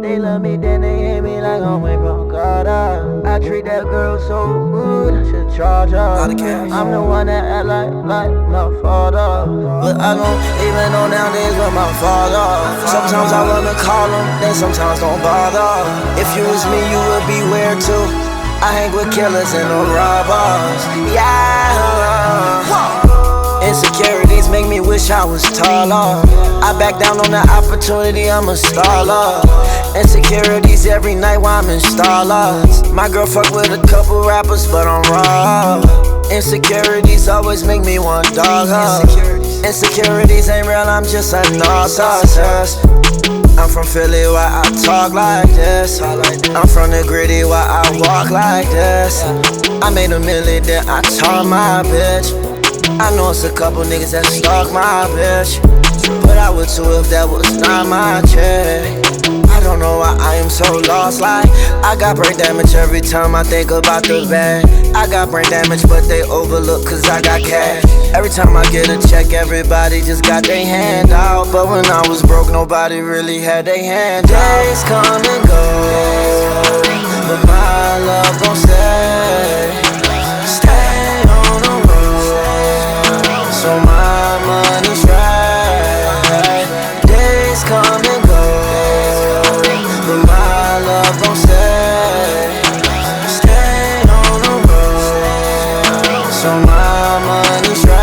they love me, then they hate me like I'm way from Carter. I treat that girl so good, I should charge her. I'm the one that act like my father, but I don't even know nowadays with my father. Sometimes I wanna call him, then sometimes don't bother. If you was me, you would be weird too. I hang with killers and no robbers. Yeah. Insecurities make me wish I was taller. I back down on the opportunity, I'm a staller. Insecurities every night while I'm in Starlords. My girl fuck with a couple rappers, but I'm raw. Insecurities always make me want dog her. Insecurities ain't real, I'm just a narcissist. I'm from Philly, why I talk like this. I'm from the gritty, why I walk like this. I made $1 million, then I taught my bitch. I know it's a couple niggas that stalk my bitch, but I would too if that was not my chick. I don't know why I am so lost, like I got brain damage every time I think about the bag. I got brain damage but they overlook cause I got cash. Every time I get a check everybody just got their hand out, but when I was broke nobody really had their hand out. Days come and go, but my love gon' stay. Stay on the road, so my money's right. Days come and go, but my love gon' stay. Stay on the road, so my money's right.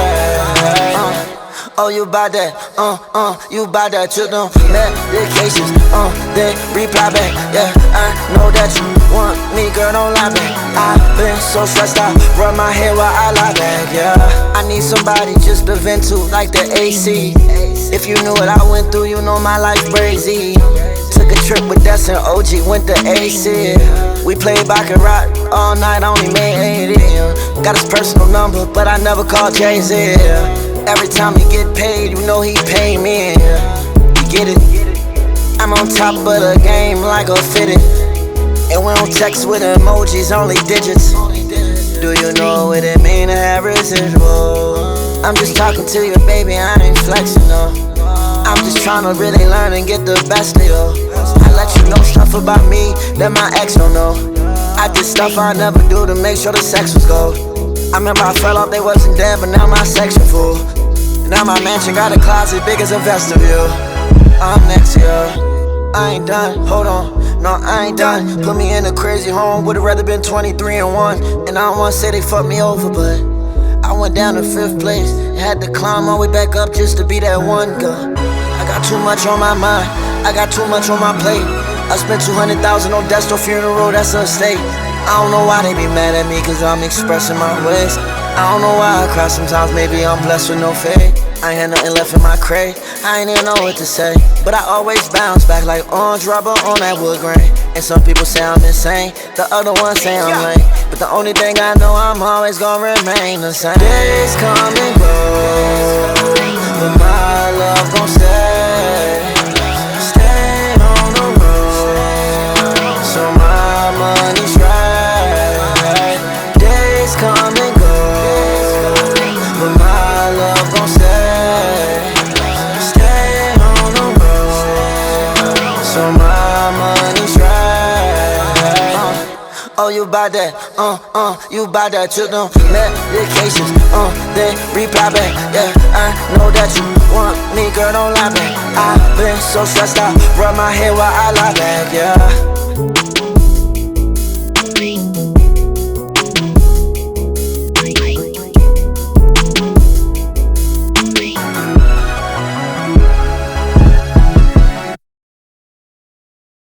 Oh, you bout that, you bout that. You don't medications, then reply back. Yeah, I know that you want me, girl, don't lie back. I've been so stressed out, run my head while I lie back. Yeah, I need somebody just to vent to, like the AC. If you knew what I went through, you know my life crazy. Took a trip with Des and OG, went to AC. We played baccarat all night, only made 80. Got his personal number, but I never called Jay-Z. Every time he get paid, you know he pay me. You get it? I'm on top of the game like a fitted. And we don't text with emojis, only digits. Do you know what it mean to have residual? I'm just talking to you, baby, I ain't flexing, no. I'm just tryna really learn and get the best of you. I let you know stuff about me that my ex don't know. I did stuff I never do to make sure the sex was gold. I remember I fell off, they wasn't dead, but now my section full. Now my mansion got a closet big as a vestibule. I'm next year, I ain't done, hold on, no I ain't done. Put me in a crazy home, would've rather been 23-1. And I don't wanna say they fucked me over, but I went down to 5th place. Had to climb my way back up just to be that one girl. I got too much on my mind, I got too much on my plate. I spent 200,000 on Desto funeral, that's a estate. I don't know why they be mad at me, cause I'm expressing my ways. I don't know why I cry sometimes, maybe I'm blessed with no fade. I ain't had nothing left in my crate, I ain't even know what to say. But I always bounce back like orange rubber on that wood grain. And some people say I'm insane, the other ones say I'm lame. But the only thing I know, I'm always gonna remain the same. Days come and go, but my love gon' stay. Stay on the road, so my money's right. Days come and go, but my love gon' stay. Stay on the road, so my money's right. Oh, you bout that, you bout that. You don't medications, then reply back. Yeah, I know that you want me, girl, don't lie back. I've been so stressed out, run my head while I lie back. Yeah.